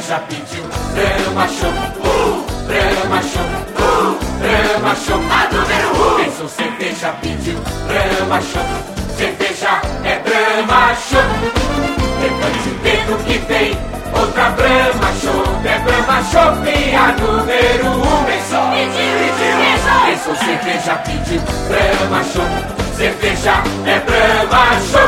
cerveja pediu Brahma Chopp, Brahma Chopp, Brahma Chopp, a número 1. Pensou cerveja pediu Brahma Chopp, cerveja é Brahma Chopp. Levante o dedo que vem outra Brahma Chopp, é Brahma Chopp, a número 1. Pensou, pensou cerveja pediu Brahma Chopp, cerveja é Brahma Chopp.